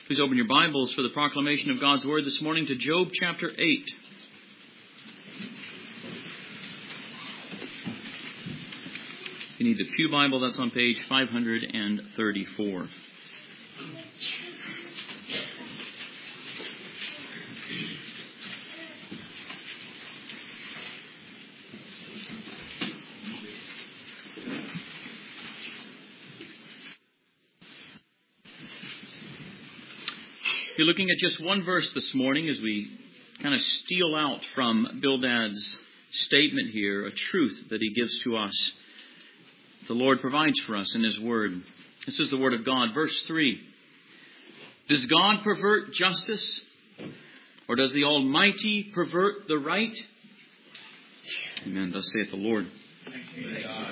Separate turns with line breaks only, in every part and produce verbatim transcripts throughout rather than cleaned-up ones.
Please open your Bibles for the proclamation of God's Word this morning to Job chapter eight. If you need the Pew Bible, that's on page five hundred thirty-four. You're looking at just one verse this morning as we kind of steal out from Bildad's statement here, a truth that he gives to us. The Lord provides for us in His Word. This is the Word of God. Verse three. Does God pervert justice? Or does the Almighty pervert the right? Amen. Thus saith the Lord. Thanks be to God.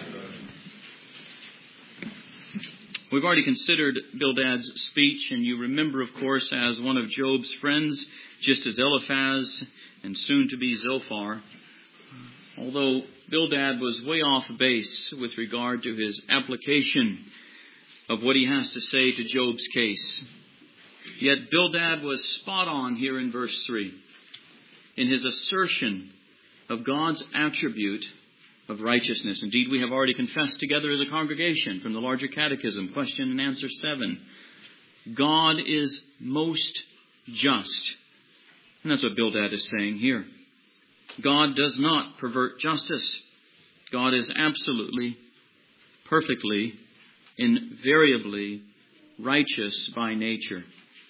We've already considered Bildad's speech, and you remember, of course, as one of Job's friends, just as Eliphaz and soon to be Zophar. Although Bildad was way off base with regard to his application of what he has to say to Job's case. Yet Bildad was spot on here in verse three, in his assertion of God's attribute of righteousness. Indeed, we have already confessed together as a congregation from the larger catechism, question and answer seven. God is most just. And that's what Bildad is saying here. God does not pervert justice. God is absolutely, perfectly, invariably righteous by nature.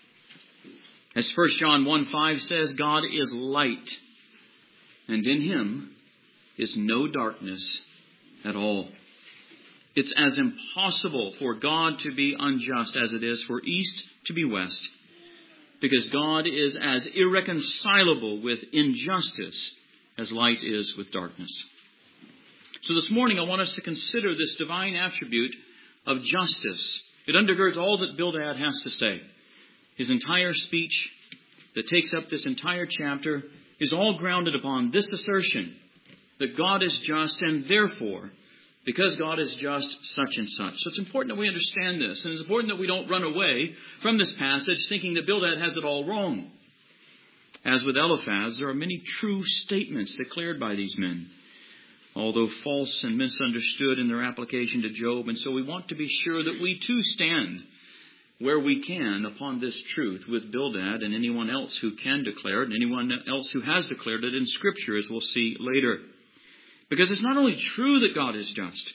As First John one five says, God is light, and in Him is no darkness at all. It's as impossible for God to be unjust as it is for east to be west, because God is as irreconcilable with injustice as light is with darkness. So this morning I want us to consider this divine attribute of justice. It undergirds all that Bildad has to say. His entire speech that takes up this entire chapter is all grounded upon this assertion that God is just, and therefore, because God is just, such and such. So it's important that we understand this, and it's important that we don't run away from this passage thinking that Bildad has it all wrong. As with Eliphaz, there are many true statements declared by these men, although false and misunderstood in their application to Job. And so we want to be sure that we too stand where we can upon this truth with Bildad and anyone else who can declare it, and anyone else who has declared it in Scripture, as we'll see later. Because it's not only true that God is just,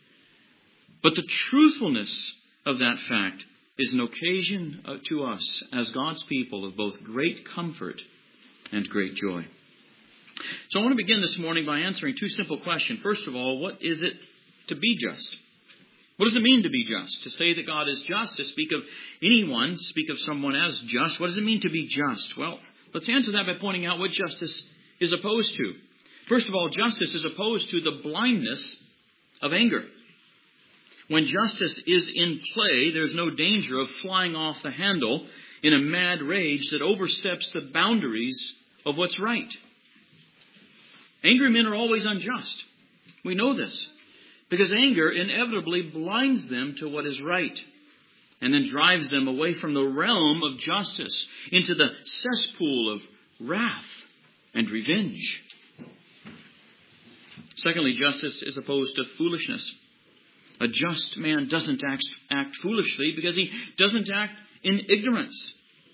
but the truthfulness of that fact is an occasion to us as God's people of both great comfort and great joy. So I want to begin this morning by answering two simple questions. First of all, what is it to be just? What does it mean to be just? To say that God is just, to speak of anyone, speak of someone as just, what does it mean to be just? Well, let's answer that by pointing out what justice is opposed to. First of all, justice is opposed to the blindness of anger. When justice is in play, there's no danger of flying off the handle in a mad rage that oversteps the boundaries of what's right. Angry men are always unjust. We know this, because anger inevitably blinds them to what is right, and then drives them away from the realm of justice into the cesspool of wrath and revenge. Secondly, justice is opposed to foolishness. A just man doesn't act, act foolishly because he doesn't act in ignorance.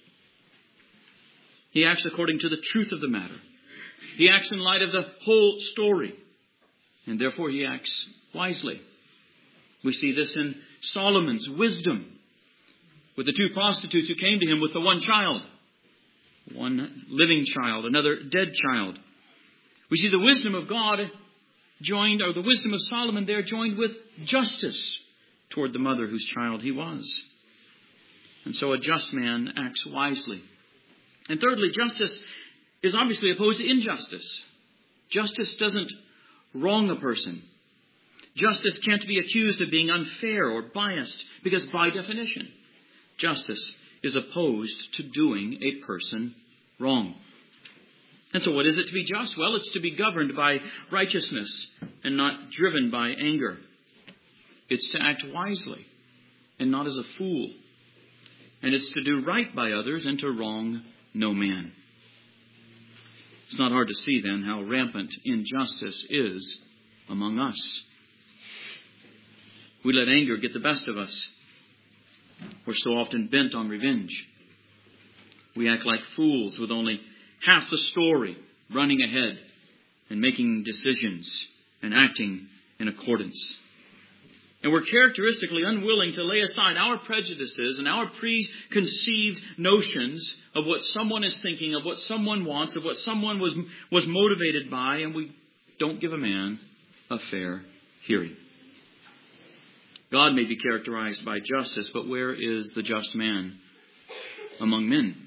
He acts according to the truth of the matter. He acts in light of the whole story, and therefore he acts wisely. We see this in Solomon's wisdom with the two prostitutes who came to him with the one child. One living child, another dead child. We see the wisdom of God joined, or the wisdom of Solomon there joined with justice toward the mother whose child he was. And so a just man acts wisely. And thirdly, justice is obviously opposed to injustice. Justice doesn't wrong a person. Justice can't be accused of being unfair or biased, because by definition, justice is opposed to doing a person wrong. And so what is it to be just? Well, it's to be governed by righteousness and not driven by anger. It's to act wisely and not as a fool. And it's to do right by others and to wrong no man. It's not hard to see then how rampant injustice is among us. We let anger get the best of us. We're so often bent on revenge. We act like fools with only half the story running ahead and making decisions and acting in accordance. And we're characteristically unwilling to lay aside our prejudices and our preconceived notions of what someone is thinking, of what someone wants, of what someone was, was motivated by, and we don't give a man a fair hearing. God may be characterized by justice, but where is the just man among men?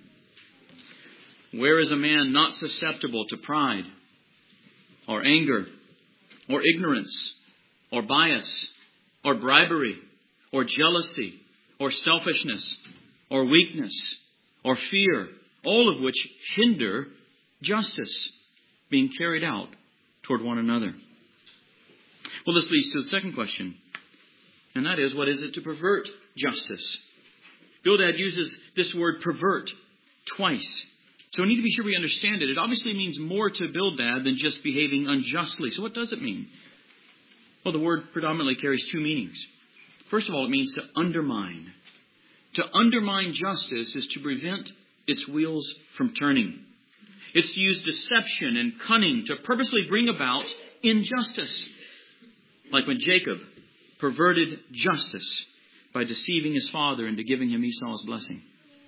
Where is a man not susceptible to pride or anger or ignorance or bias or bribery or jealousy or selfishness or weakness or fear, all of which hinder justice being carried out toward one another? Well, this leads to the second question, and that is, what is it to pervert justice? Bildad uses this word pervert twice. So we need to be sure we understand it. It obviously means more to Bildad than just behaving unjustly. So what does it mean? Well, the word predominantly carries two meanings. First of all, it means to undermine. To undermine justice is to prevent its wheels from turning. It's to use deception and cunning to purposely bring about injustice. Like when Jacob perverted justice by deceiving his father into giving him Esau's blessing.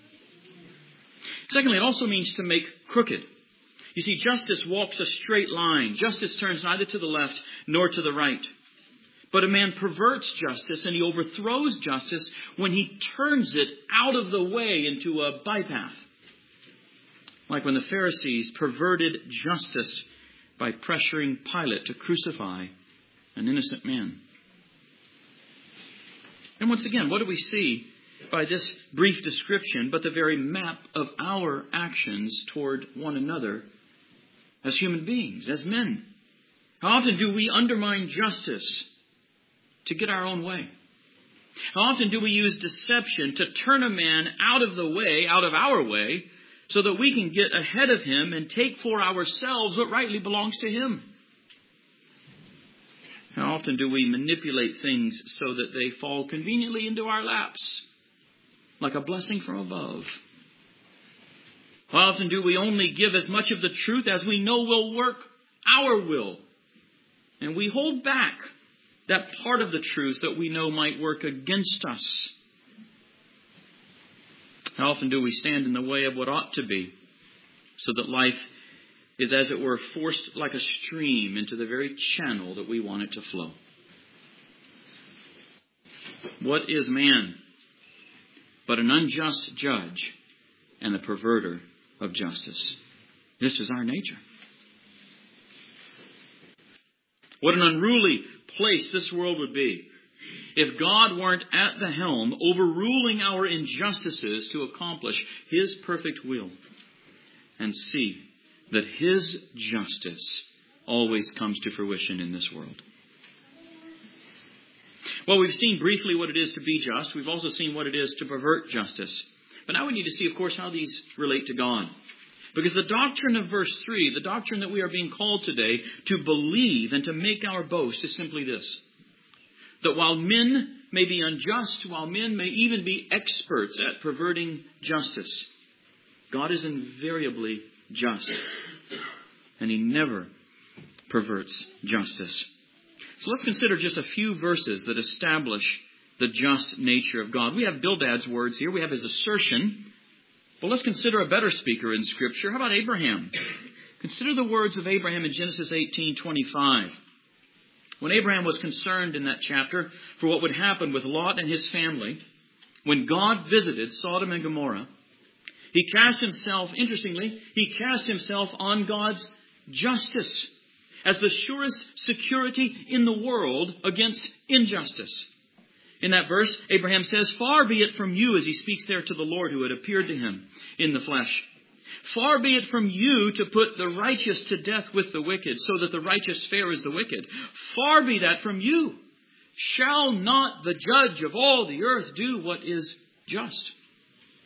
Secondly, it also means to make crooked. You see, justice walks a straight line. Justice turns neither to the left nor to the right. But a man perverts justice and he overthrows justice when he turns it out of the way into a bypath. Like when the Pharisees perverted justice by pressuring Pilate to crucify an innocent man. And once again, what do we see by this brief description but the very map of our actions toward one another as human beings, as men? How often do we undermine justice to get our own way? How often do we use deception to turn a man out of the way, out of our way, so that we can get ahead of him and take for ourselves what rightly belongs to him? How often do we manipulate things so that they fall conveniently into our laps, like a blessing from above? How often do we only give as much of the truth as we know will work our will, and we hold back that part of the truth that we know might work against us? How often do we stand in the way of what ought to be, so that life is, as it were, forced like a stream into the very channel that we want it to flow? What is man but an unjust judge and a perverter of justice? This is our nature. What an unruly place this world would be if God weren't at the helm, overruling our injustices to accomplish His perfect will and see that His justice always comes to fruition in this world. Well, we've seen briefly what it is to be just. We've also seen what it is to pervert justice. But now we need to see, of course, how these relate to God. Because the doctrine of verse three, the doctrine that we are being called today to believe and to make our boast, is simply this: that while men may be unjust, while men may even be experts at perverting justice, God is invariably just. And He never perverts justice. So let's consider just a few verses that establish the just nature of God. We have Bildad's words here. We have his assertion. But let's consider a better speaker in Scripture. How about Abraham? Consider the words of Abraham in Genesis eighteen twenty-five. When Abraham was concerned in that chapter for what would happen with Lot and his family, when God visited Sodom and Gomorrah, he cast himself, interestingly, he cast himself on God's justice as the surest security in the world against injustice. In that verse, Abraham says, "Far be it from you," as he speaks there to the Lord who had appeared to him in the flesh, "far be it from you to put the righteous to death with the wicked, so that the righteous fare as the wicked. Far be that from you. Shall not the judge of all the earth do what is just?"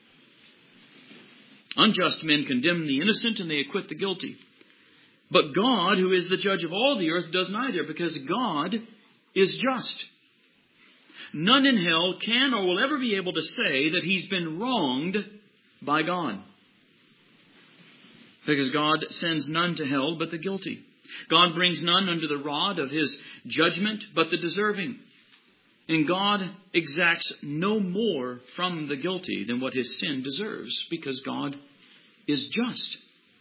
Unjust men condemn the innocent and they acquit the guilty. But God, who is the judge of all the earth, does neither, because God is just. None in hell can or will ever be able to say that he's been wronged by God. Because God sends none to hell but the guilty. God brings none under the rod of his judgment but the deserving. And God exacts no more from the guilty than what his sin deserves, because God is just.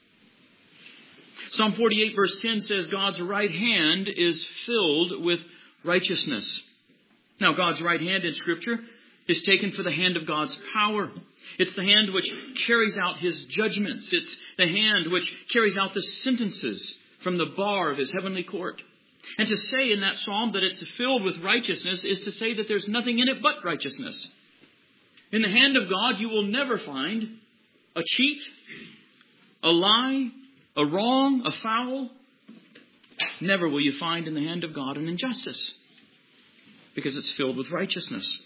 Psalm forty-eight verse ten says God's right hand is filled with righteousness. Now, God's right hand in Scripture is taken for the hand of God's power. It's the hand which carries out his judgments. It's the hand which carries out the sentences from the bar of his heavenly court. And to say in that psalm that it's filled with righteousness is to say that there's nothing in it but righteousness. In the hand of God, you will never find a cheat, a lie, a wrong, a foul. Never will you find in the hand of God an injustice, because it's filled with righteousness.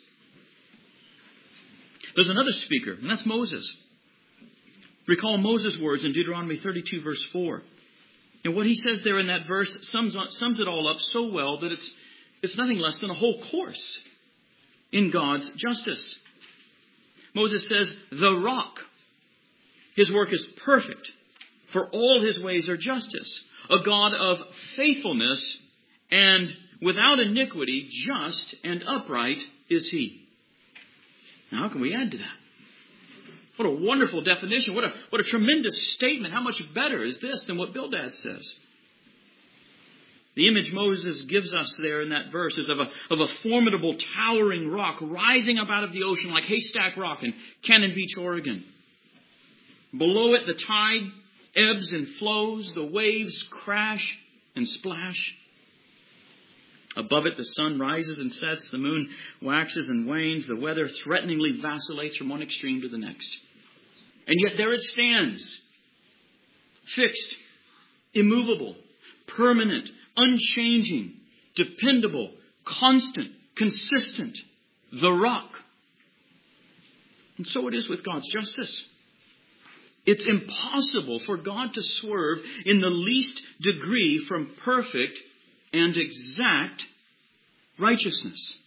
There's another speaker, and that's Moses. Recall Moses' words in Deuteronomy thirty-two, verse four. And what he says there in that verse sums, sums it all up so well that it's, it's nothing less than a whole course in God's justice. Moses says, the rock, his work is perfect, for all his ways are justice. A God of faithfulness and without iniquity, just and upright is he. Now, how can we add to that? What a wonderful definition. What a, what a tremendous statement. How much better is this than what Bildad says? The image Moses gives us there in that verse is of a, of a formidable, towering rock rising up out of the ocean like Haystack Rock in Cannon Beach, Oregon. Below it, the tide ebbs and flows. The waves crash and splash. Above it, the sun rises and sets. The moon waxes and wanes. The weather threateningly vacillates from one extreme to the next. And yet there it stands. Fixed, immovable, permanent, unchanging, dependable, constant, consistent. The rock. And so it is with God's justice. It's impossible for God to swerve in the least degree from perfect and exact righteousness.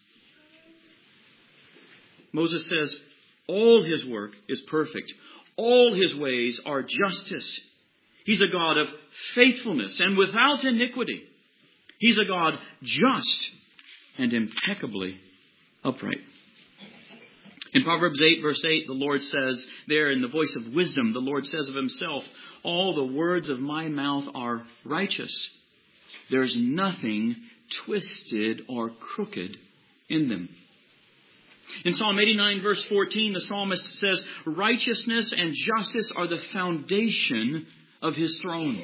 Moses says, all his work is perfect. All his ways are justice. He's a God of faithfulness and without iniquity. He's a God just and impeccably upright. In Proverbs eight, verse eight, the Lord says, there in the voice of wisdom, the Lord says of himself, all the words of my mouth are righteous. There's nothing twisted or crooked in them. In Psalm eighty-nine, verse fourteen, the psalmist says, righteousness and justice are the foundation of his throne.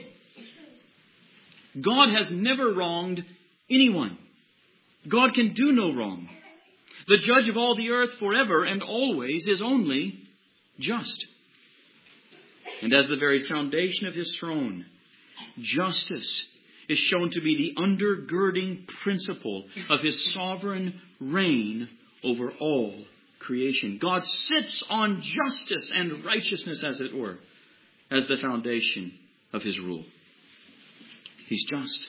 God has never wronged anyone. God can do no wrong. The judge of all the earth forever and always is only just. And as the very foundation of his throne, justice is shown to be the undergirding principle of his sovereign reign over all creation. God sits on justice and righteousness, as it were, as the foundation of his rule. He's just.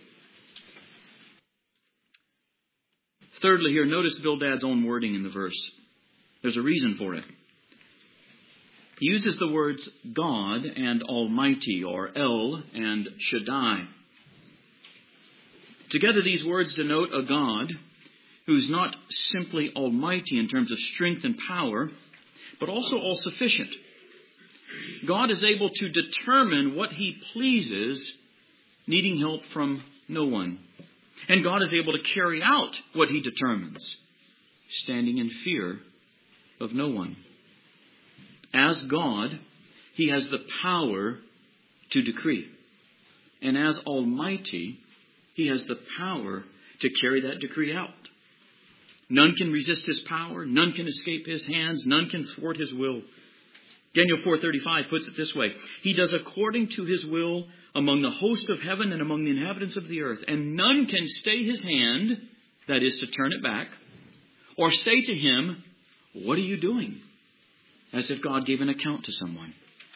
Thirdly here, notice Bildad's own wording in the verse. There's a reason for it. He uses the words God and Almighty, or El and Shaddai. Together these words denote a God who's not simply almighty in terms of strength and power, but also all-sufficient. God is able to determine what he pleases, needing help from no one. And God is able to carry out what he determines, standing in fear of no one. As God, he has the power to decree. And as Almighty, he has the power to carry that decree out. None can resist his power. None can escape his hands. None can thwart his will. Daniel four thirty-five puts it this way. He does according to his will among the host of heaven and among the inhabitants of the earth. And none can stay his hand, that is to turn it back, or say to him, what are you doing? As if God gave an account to someone.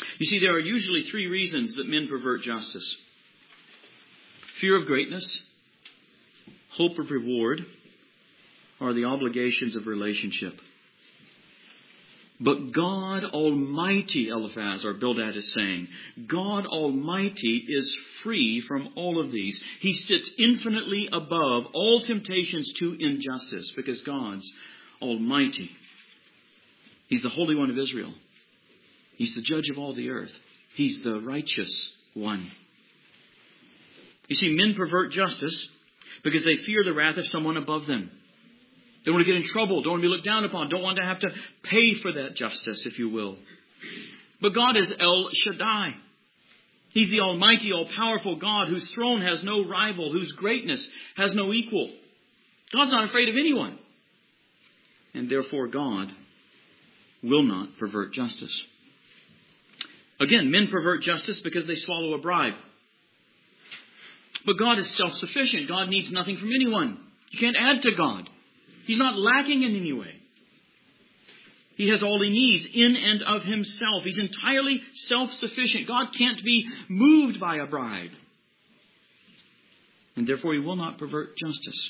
You see, there are usually three reasons that men pervert justice. Fear of greatness, hope of reward, or the obligations of relationship. But God Almighty, Eliphaz or Bildad is saying, God Almighty is free from all of these. He sits infinitely above all temptations to injustice because God's Almighty. He's the Holy One of Israel. He's the judge of all the earth. He's the righteous one. You see, men pervert justice because they fear the wrath of someone above them. They don't want to get in trouble. Don't want to be looked down upon. Don't want to have to pay for that justice, if you will. But God is El Shaddai. He's the almighty, all-powerful God whose throne has no rival, whose greatness has no equal. God's not afraid of anyone. And therefore God will not pervert justice. Again, men pervert justice because they swallow a bribe. But God is self-sufficient. God needs nothing from anyone. You can't add to God. He's not lacking in any way. He has all he needs in and of himself. He's entirely self-sufficient. God can't be moved by a bribe. And therefore he will not pervert justice.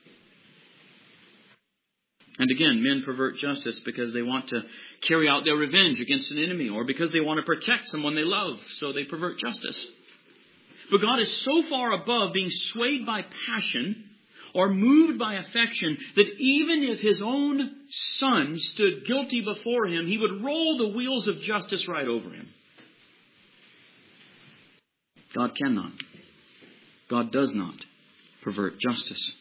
And again, men pervert justice because they want to carry out their revenge against an enemy or because they want to protect someone they love. So they pervert justice. But God is so far above being swayed by passion or moved by affection that even if his own son stood guilty before him, he would roll the wheels of justice right over him. God cannot. God does not pervert justice.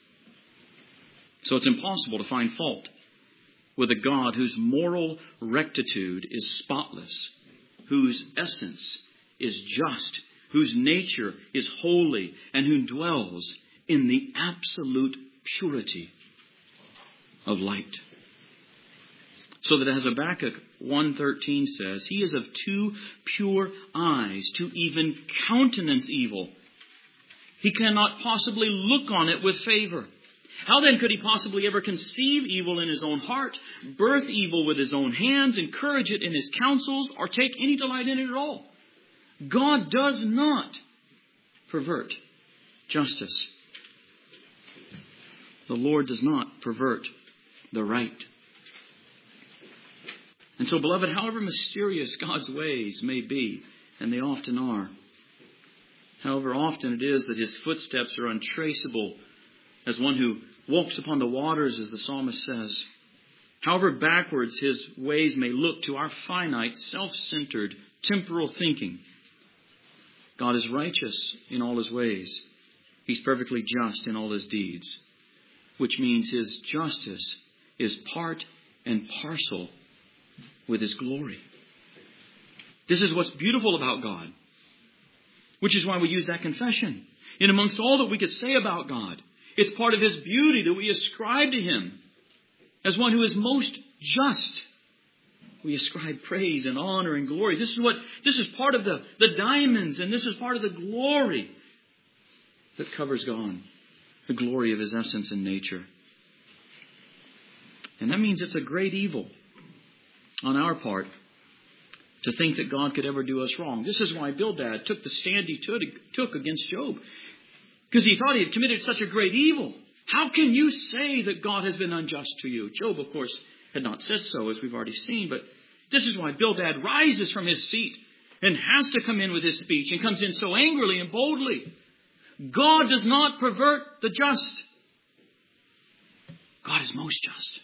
So it's impossible to find fault with a God whose moral rectitude is spotless, whose essence is just, whose nature is holy, and who dwells in the absolute purity of light. So that as Habakkuk one thirteen says, he is of too pure eyes to even countenance evil. He cannot possibly look on it with favor. How then could he possibly ever conceive evil in his own heart, birth evil with his own hands, encourage it in his counsels, or take any delight in it at all? God does not pervert justice. The Lord does not pervert the right. And so, beloved, however mysterious God's ways may be, and they often are, however often it is that his footsteps are untraceable, as one who walks upon the waters, as the psalmist says, however backwards his ways may look to our finite, self-centered, temporal thinking, God is righteous in all his ways. He's perfectly just in all his deeds, which means his justice is part and parcel with his glory. This is what's beautiful about God, which is why we use that confession. In amongst all that we could say about God, it's part of his beauty that we ascribe to him as one who is most just. We ascribe praise and honor and glory. This is what, this is part of the, the diamonds, and this is part of the glory that covers God. The glory of his essence and nature. And that means it's a great evil on our part to think that God could ever do us wrong. This is why Bildad took the stand he took against Job. Because he thought he had committed such a great evil. How can you say that God has been unjust to you? Job, of course, had not said so, as we've already seen. But this is why Bildad rises from his seat and has to come in with his speech, and comes in so angrily and boldly. God does not pervert the just. God is most just.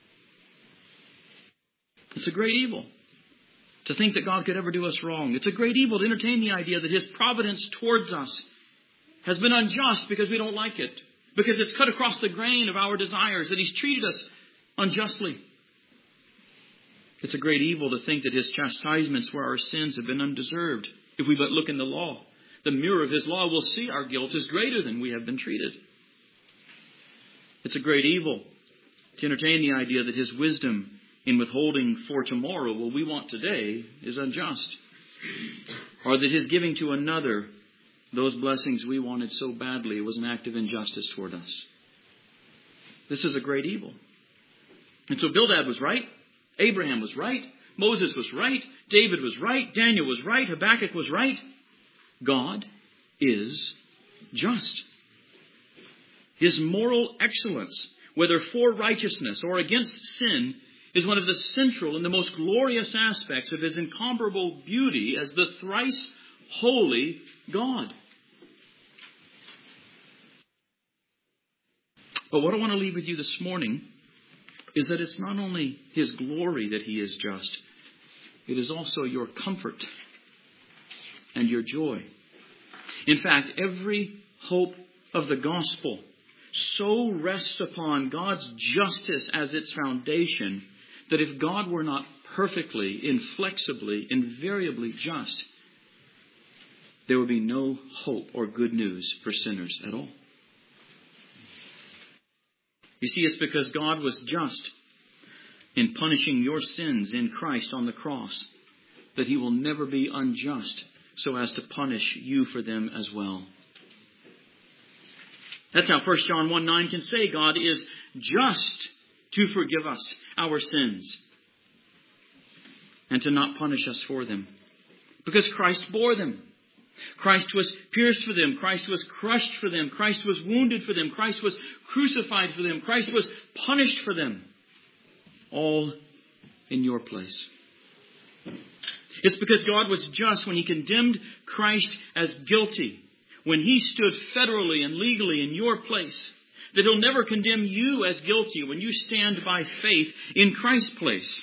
It's a great evil to think that God could ever do us wrong. It's a great evil to entertain the idea that his providence towards us has been unjust because we don't like it. Because it's cut across the grain of our desires, that he's treated us unjustly. It's a great evil to think that his chastisements for our sins have been undeserved. If we but look in the law, the mirror of his law will see our guilt is greater than we have been treated. It's a great evil to entertain the idea that his wisdom in withholding for tomorrow what we want today is unjust. Or that his giving to another those blessings we wanted so badly was an act of injustice toward us. This is a great evil. And so Bildad was right. Abraham was right. Moses was right. David was right. Daniel was right. Habakkuk was right. God is just. His moral excellence, whether for righteousness or against sin, is one of the central and the most glorious aspects of His incomparable beauty as the thrice holy God. But what I want to leave with you this morning is that it's not only His glory that He is just, it is also your comfort and your joy. In fact, every hope of the gospel so rests upon God's justice as its foundation that if God were not perfectly, inflexibly, invariably just, there would be no hope or good news for sinners at all. You see, it's because God was just in punishing your sins in Christ on the cross that He will never be unjust so as to punish you for them as well. That's how First John one nine can say God is just to forgive us our sins and to not punish us for them. Because Christ bore them. Christ was pierced for them. Christ was crushed for them. Christ was wounded for them. Christ was crucified for them. Christ was punished for them. All in your place. It's because God was just when He condemned Christ as guilty, when He stood federally and legally in your place, that He'll never condemn you as guilty when you stand by faith in Christ's place.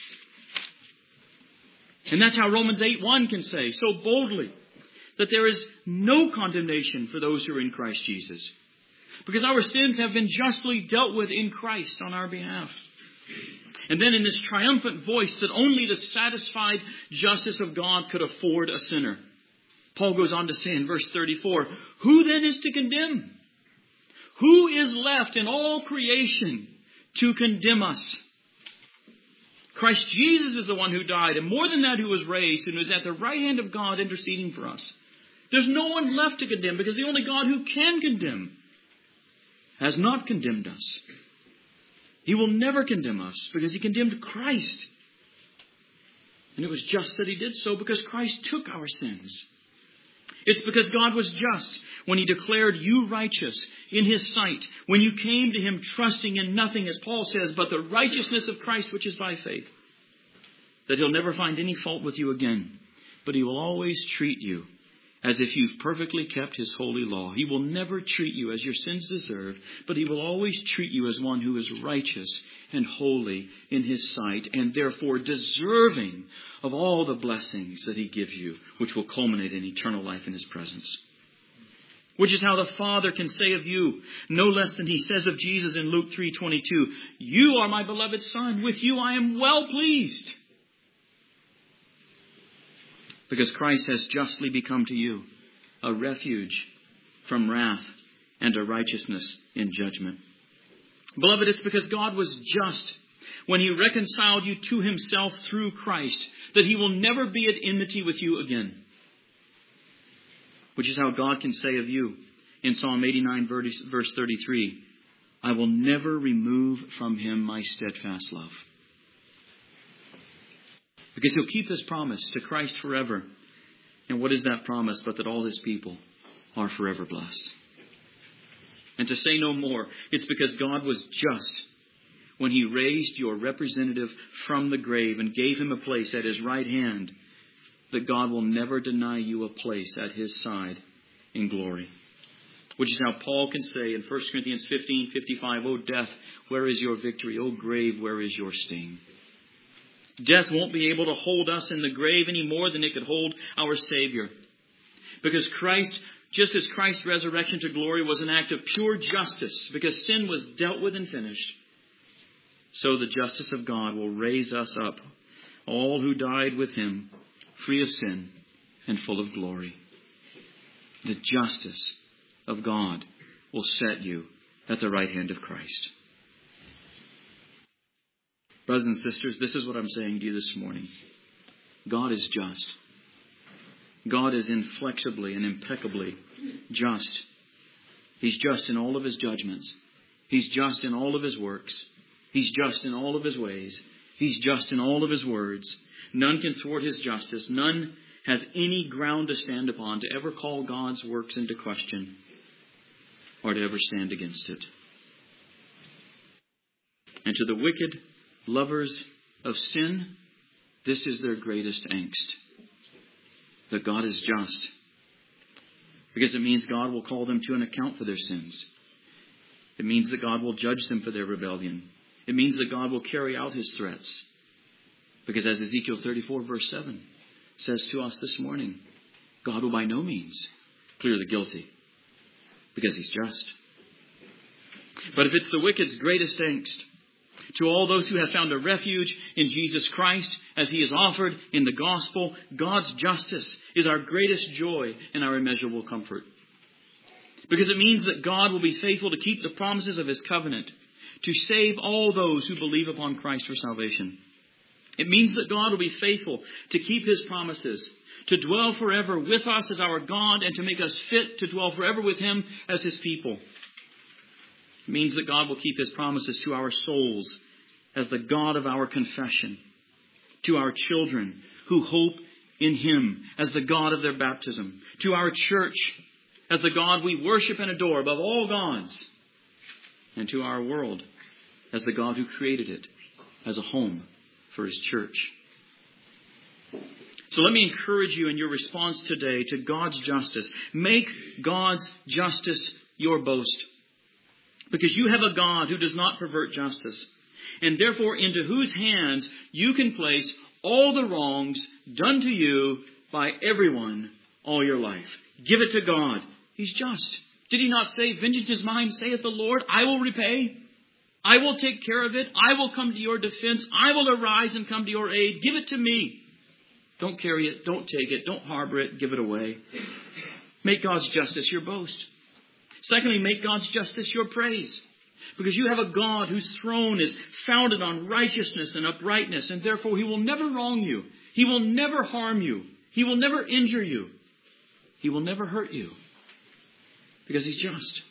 And that's how Romans eight one can say so boldly that there is no condemnation for those who are in Christ Jesus. Because our sins have been justly dealt with in Christ on our behalf. And then in this triumphant voice that only the satisfied justice of God could afford a sinner, Paul goes on to say in verse thirty-four, who then is to condemn? Who is left in all creation to condemn us? Christ Jesus is the one who died, and more than that, who was raised, and who is at the right hand of God interceding for us. There's no one left to condemn, because the only God who can condemn has not condemned us. He will never condemn us, because He condemned Christ. And it was just that He did so, because Christ took our sins. It's because God was just when He declared you righteous in His sight, when you came to Him trusting in nothing, as Paul says, but the righteousness of Christ which is by faith, that He'll never find any fault with you again, but He will always treat you as if you've perfectly kept His holy law. He will never treat you as your sins deserve, but He will always treat you as one who is righteous and holy in His sight, and therefore deserving of all the blessings that He gives you, which will culminate in eternal life in His presence. Which is how the Father can say of you, no less than He says of Jesus in Luke three twenty-two, you are my beloved Son, with you I am well pleased. Because Christ has justly become to you a refuge from wrath and a righteousness in judgment. Beloved, it's because God was just when He reconciled you to Himself through Christ that He will never be at enmity with you again. Which is how God can say of you in Psalm eighty-nine verse thirty-three, I will never remove from Him my steadfast love. Because He'll keep His promise to Christ forever. And what is that promise but that all His people are forever blessed? And to say no more, it's because God was just when He raised your representative from the grave and gave him a place at His right hand, that God will never deny you a place at His side in glory. Which is how Paul can say in First Corinthians fifteen fifty-five, O death, where is your victory? O grave, where is your sting? Death won't be able to hold us in the grave any more than it could hold our Savior. Because Christ, just as Christ's resurrection to glory was an act of pure justice, because sin was dealt with and finished, so the justice of God will raise us up, all who died with Him, free of sin and full of glory. The justice of God will set you at the right hand of Christ. Brothers and sisters, this is what I'm saying to you this morning. God is just. God is inflexibly and impeccably just. He's just in all of His judgments. He's just in all of His works. He's just in all of His ways. He's just in all of His words. None can thwart His justice. None has any ground to stand upon to ever call God's works into question or to ever stand against it. And to the wicked lovers of sin, this is their greatest angst. That God is just. Because it means God will call them to an account for their sins. It means that God will judge them for their rebellion. It means that God will carry out His threats. Because as Ezekiel thirty-four verse seven says to us this morning, God will by no means clear the guilty. Because He's just. But if it's the wicked's greatest angst, to all those who have found a refuge in Jesus Christ as He is offered in the gospel, God's justice is our greatest joy and our immeasurable comfort. Because it means that God will be faithful to keep the promises of His covenant, to save all those who believe upon Christ for salvation. It means that God will be faithful to keep His promises, to dwell forever with us as our God, and to make us fit to dwell forever with Him as His people. It means that God will keep His promises to our souls as the God of our confession, to our children who hope in Him as the God of their baptism, to our church as the God we worship and adore above all gods, and to our world as the God who created it as a home for His church. So let me encourage you in your response today to God's justice. Make God's justice your boast. Because you have a God who does not pervert justice, and therefore into whose hands you can place all the wrongs done to you by everyone all your life. Give it to God. He's just. Did He not say, vengeance is mine, saith the Lord, I will repay. I will take care of it. I will come to your defense. I will arise and come to your aid. Give it to me. Don't carry it. Don't take it. Don't harbor it. Give it away. Make God's justice your boast. Secondly, make God's justice your praise. Because you have a God whose throne is founded on righteousness and uprightness, and therefore He will never wrong you. He will never harm you. He will never injure you. He will never hurt you. Because He's just.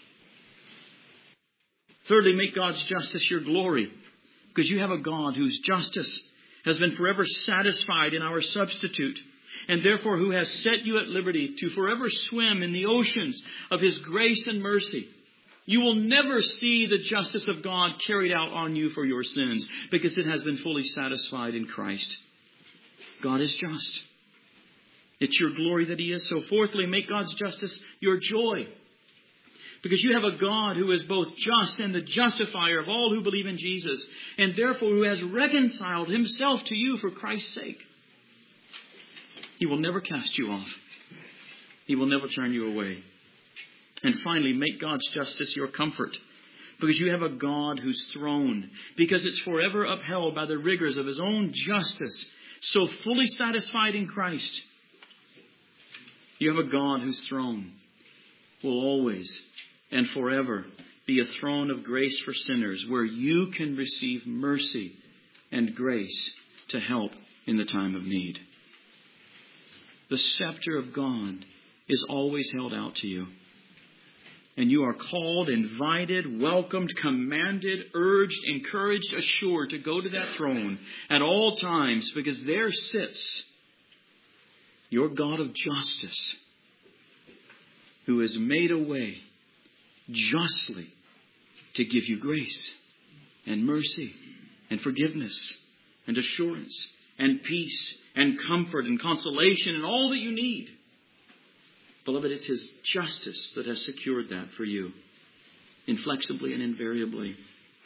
Thirdly, make God's justice your glory. Because you have a God whose justice has been forever satisfied in our substitute, and therefore who has set you at liberty to forever swim in the oceans of His grace and mercy. You will never see the justice of God carried out on you for your sins, because it has been fully satisfied in Christ. God is just. It's your glory that He is. So fourthly, make God's justice your joy. Because you have a God who is both just and the justifier of all who believe in Jesus, and therefore who has reconciled Himself to you for Christ's sake. He will never cast you off. He will never turn you away. And finally, make God's justice your comfort. Because you have a God whose throne, because it's forever upheld by the rigors of His own justice, so fully satisfied in Christ. You have a God whose throne will always and forever be a throne of grace for sinners, where you can receive mercy and grace to help in the time of need. The scepter of God is always held out to you. And you are called, invited, welcomed, commanded, urged, encouraged, assured to go to that throne at all times, because there sits your God of justice, who has made a way justly to give you grace and mercy and forgiveness and assurance and peace and comfort and consolation and all that you need. Beloved, it's His justice that has secured that for you, inflexibly and invariably.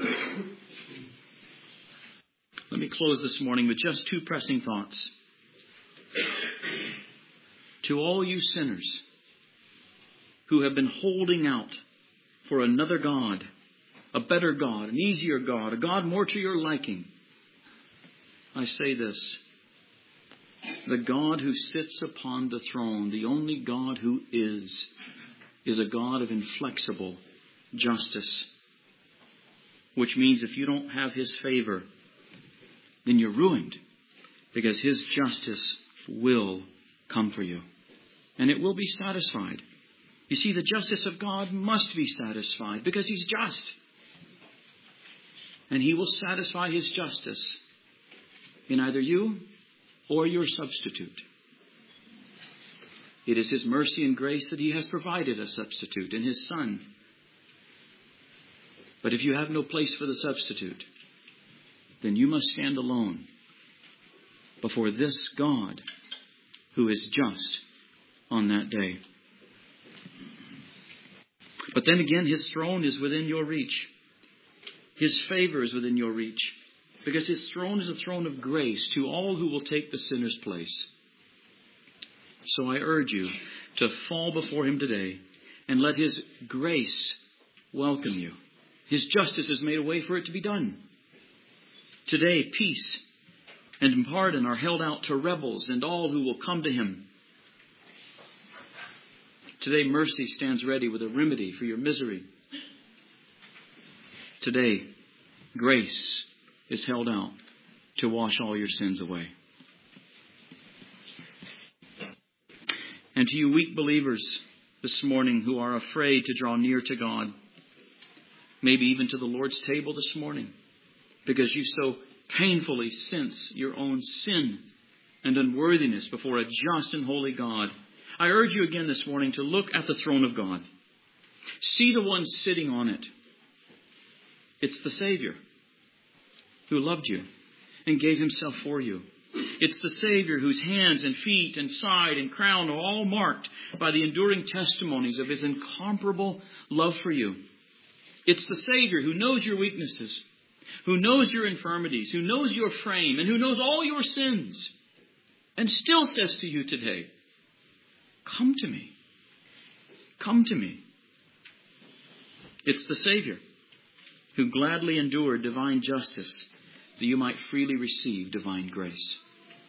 Let me close this morning with just two pressing thoughts. To all you sinners who have been holding out for another God, a better God, an easier God, a God more to your liking, I say this. The God who sits upon the throne, the only God who is, is a God of inflexible justice. Which means if you don't have His favor, then you're ruined. Because His justice will come for you. And it will be satisfied. You see, the justice of God must be satisfied because He's just. And He will satisfy His justice in either you or your substitute. It is His mercy and grace that He has provided a substitute in His Son. But if you have no place for the substitute, then you must stand alone before this God who is just on that day. But then again, His throne is within your reach. His favor is within your reach. Because His throne is a throne of grace to all who will take the sinner's place. So I urge you to fall before Him today and let His grace welcome you. His justice has made a way for it to be done. Today, peace and pardon are held out to rebels and all who will come to Him. Today, mercy stands ready with a remedy for your misery. Today, grace is held out to wash all your sins away. And to you weak believers this morning who are afraid to draw near to God, maybe even to the Lord's table this morning, because you so painfully sense your own sin and unworthiness before a just and holy God, I urge you again this morning to look at the throne of God. See the one sitting on it. It's the Savior who loved you and gave Himself for you. It's the Savior whose hands and feet and side and crown are all marked by the enduring testimonies of His incomparable love for you. It's the Savior who knows your weaknesses, who knows your infirmities, who knows your frame, and who knows all your sins, and still says to you today, come to me. Come to me. It's the Savior who gladly endured divine justice that you might freely receive divine grace.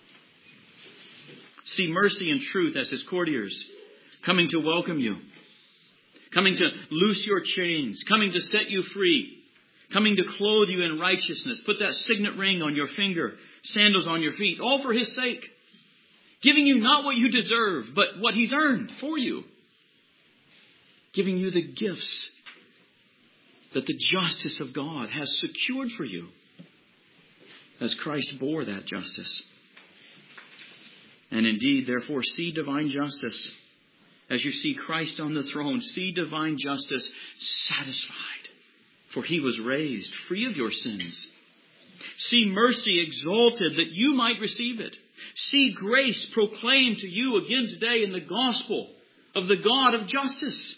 See mercy and truth as His courtiers, coming to welcome you, coming to loose your chains, coming to set you free, coming to clothe you in righteousness, put that signet ring on your finger, sandals on your feet, all for His sake, giving you not what you deserve, but what He's earned for you, giving you the gifts that the justice of God has secured for you, as Christ bore that justice. And indeed, therefore, see divine justice. As you see Christ on the throne, see divine justice satisfied, for He was raised free of your sins. See mercy exalted that you might receive it. See grace proclaimed to you again today in the gospel of the God of justice.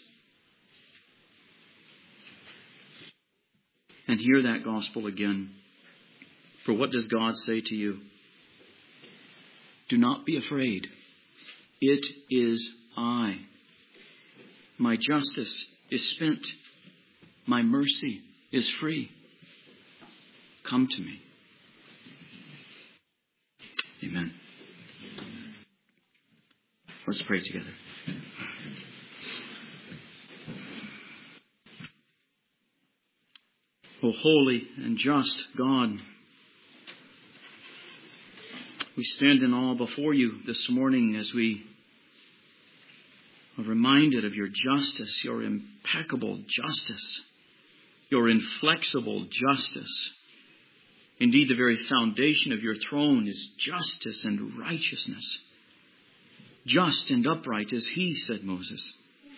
And hear that gospel again. For what does God say to you? Do not be afraid. It is I. My justice is spent. My mercy is free. Come to me. Amen. Let's pray together. O holy and just God, we stand in awe before you this morning as we are reminded of your justice, your impeccable justice, your inflexible justice. Indeed, the very foundation of your throne is justice and righteousness. Just and upright is He, said Moses.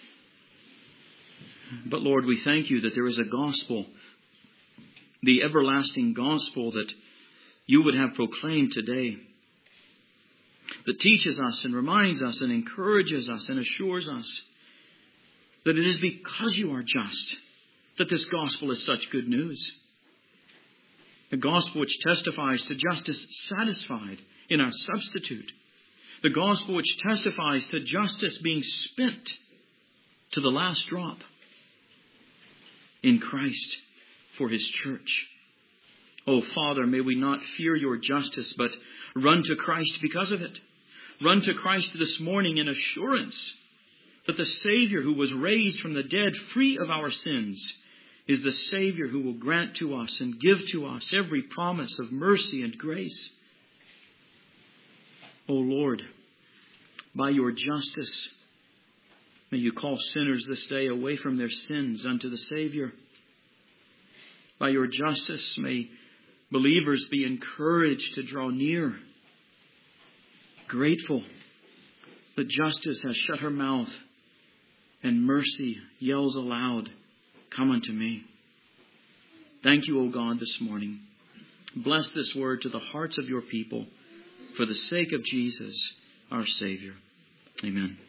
But Lord, we thank you that there is a gospel, the everlasting gospel that you would have proclaimed today, that teaches us and reminds us and encourages us and assures us that it is because you are just that this gospel is such good news. The gospel which testifies to justice satisfied in our substitute. The gospel which testifies to justice being spent to the last drop in Christ for His church. Oh, Father, may we not fear your justice, but run to Christ because of it. Run to Christ this morning in assurance that the Savior who was raised from the dead, free of our sins, is the Savior who will grant to us and give to us every promise of mercy and grace. O Lord, by your justice, may you call sinners this day away from their sins unto the Savior. By your justice, may Believers, be encouraged to draw near. Grateful that justice has shut her mouth and mercy yells aloud, "Come unto me." Thank you, O God, this morning. Bless this word to the hearts of your people for the sake of Jesus, our Savior. Amen.